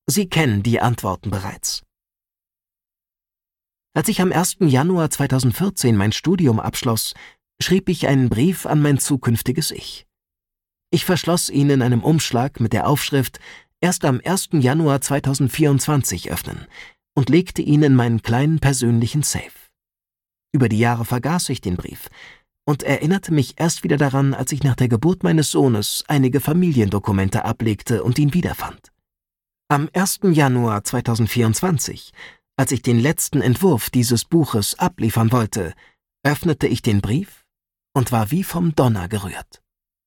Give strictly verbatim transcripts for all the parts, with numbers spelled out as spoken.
Sie kennen die Antworten bereits. Als ich am ersten Januar zweitausendvierzehn mein Studium abschloss, schrieb ich einen Brief an mein zukünftiges Ich. Ich verschloss ihn in einem Umschlag mit der Aufschrift »Erst am ersten Januar zweitausendvierundzwanzig öffnen« und legte ihn in meinen kleinen persönlichen Safe. Über die Jahre vergaß ich den Brief und erinnerte mich erst wieder daran, als ich nach der Geburt meines Sohnes einige Familiendokumente ablegte und ihn wiederfand. Am ersten Januar zweitausendvierundzwanzig, als ich den letzten Entwurf dieses Buches abliefern wollte, öffnete ich den Brief und war wie vom Donner gerührt.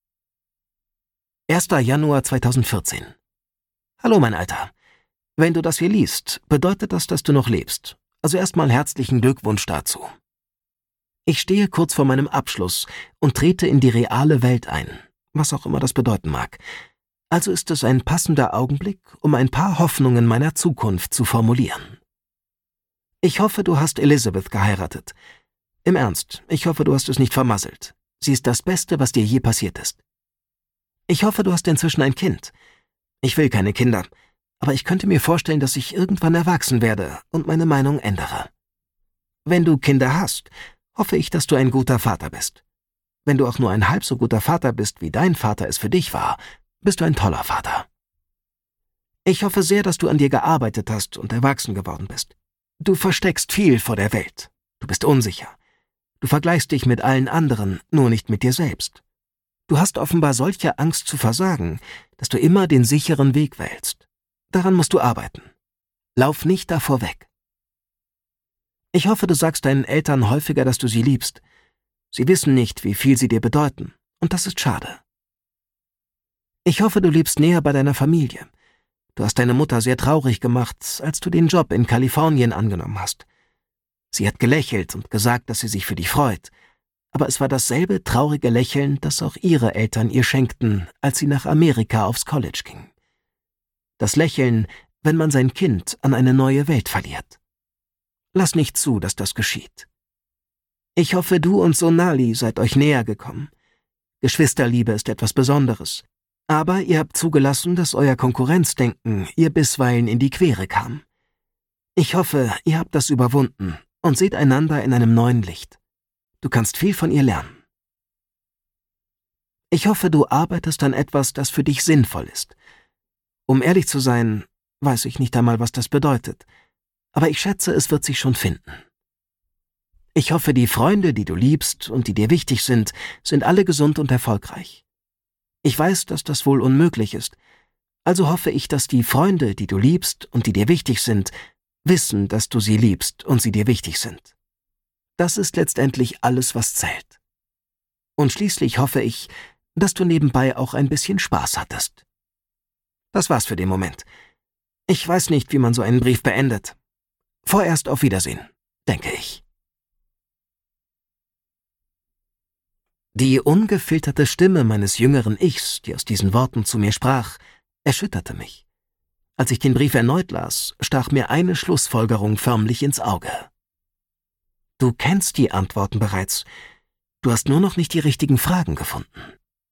erster Januar zweitausendvierzehn. Hallo, mein Alter. Wenn du das hier liest, bedeutet das, dass du noch lebst. Also erstmal herzlichen Glückwunsch dazu. Ich stehe kurz vor meinem Abschluss und trete in die reale Welt ein, was auch immer das bedeuten mag. Also ist es ein passender Augenblick, um ein paar Hoffnungen meiner Zukunft zu formulieren. Ich hoffe, du hast Elizabeth geheiratet. Im Ernst, ich hoffe, du hast es nicht vermasselt. Sie ist das Beste, was dir je passiert ist. Ich hoffe, du hast inzwischen ein Kind. Ich will keine Kinder, aber ich könnte mir vorstellen, dass ich irgendwann erwachsen werde und meine Meinung ändere. Wenn du Kinder hast, hoffe ich, dass du ein guter Vater bist. Wenn du auch nur ein halb so guter Vater bist, wie dein Vater es für dich war, bist du ein toller Vater. Ich hoffe sehr, dass du an dir gearbeitet hast und erwachsen geworden bist. Du versteckst viel vor der Welt. Du bist unsicher. Du vergleichst dich mit allen anderen, nur nicht mit dir selbst. Du hast offenbar solche Angst zu versagen, dass du immer den sicheren Weg wählst. Daran musst du arbeiten. Lauf nicht davor weg. Ich hoffe, du sagst deinen Eltern häufiger, dass du sie liebst. Sie wissen nicht, wie viel sie dir bedeuten, und das ist schade. Ich hoffe, du lebst näher bei deiner Familie. Du hast deine Mutter sehr traurig gemacht, als du den Job in Kalifornien angenommen hast. Sie hat gelächelt und gesagt, dass sie sich für dich freut, aber es war dasselbe traurige Lächeln, das auch ihre Eltern ihr schenkten, als sie nach Amerika aufs College ging. Das Lächeln, wenn man sein Kind an eine neue Welt verliert. Lass nicht zu, dass das geschieht. Ich hoffe, du und Sonali seid euch näher gekommen. Geschwisterliebe ist etwas Besonderes. Aber ihr habt zugelassen, dass euer Konkurrenzdenken ihr bisweilen in die Quere kam. Ich hoffe, ihr habt das überwunden und seht einander in einem neuen Licht. Du kannst viel von ihr lernen. Ich hoffe, du arbeitest an etwas, das für dich sinnvoll ist. Um ehrlich zu sein, weiß ich nicht einmal, was das bedeutet. Aber ich schätze, es wird sich schon finden. Ich hoffe, die Freunde, die du liebst und die dir wichtig sind, sind alle gesund und erfolgreich. Ich weiß, dass das wohl unmöglich ist. Also hoffe ich, dass die Freunde, die du liebst und die dir wichtig sind, wissen, dass du sie liebst und sie dir wichtig sind. Das ist letztendlich alles, was zählt. Und schließlich hoffe ich, dass du nebenbei auch ein bisschen Spaß hattest. Das war's für den Moment. Ich weiß nicht, wie man so einen Brief beendet. Vorerst auf Wiedersehen, denke ich. Die ungefilterte Stimme meines jüngeren Ichs, die aus diesen Worten zu mir sprach, erschütterte mich. Als ich den Brief erneut las, stach mir eine Schlussfolgerung förmlich ins Auge. Du kennst die Antworten bereits. Du hast nur noch nicht die richtigen Fragen gefunden.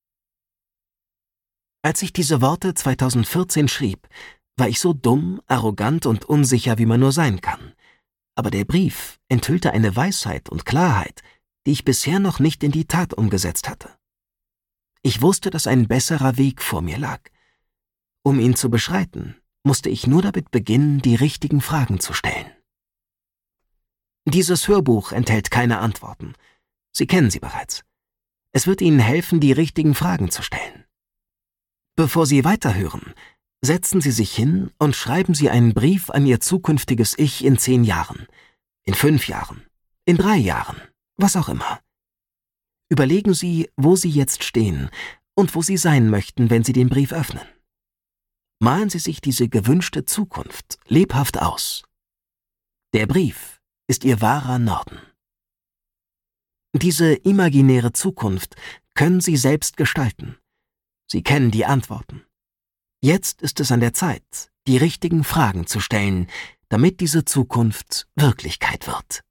Als ich diese Worte zweitausendvierzehn schrieb, war ich so dumm, arrogant und unsicher, wie man nur sein kann. Aber der Brief enthüllte eine Weisheit und Klarheit, die ich bisher noch nicht in die Tat umgesetzt hatte. Ich wusste, dass ein besserer Weg vor mir lag. Um ihn zu beschreiten, musste ich nur damit beginnen, die richtigen Fragen zu stellen. Dieses Hörbuch enthält keine Antworten. Sie kennen sie bereits. Es wird Ihnen helfen, die richtigen Fragen zu stellen. Bevor Sie weiterhören, setzen Sie sich hin und schreiben Sie einen Brief an Ihr zukünftiges Ich in zehn Jahren, in fünf Jahren, in drei Jahren, was auch immer. Überlegen Sie, wo Sie jetzt stehen und wo Sie sein möchten, wenn Sie den Brief öffnen. Malen Sie sich diese gewünschte Zukunft lebhaft aus. Der Brief ist Ihr wahrer Norden. Diese imaginäre Zukunft können Sie selbst gestalten. Sie kennen die Antworten. Jetzt ist es an der Zeit, die richtigen Fragen zu stellen, damit diese Zukunft Wirklichkeit wird.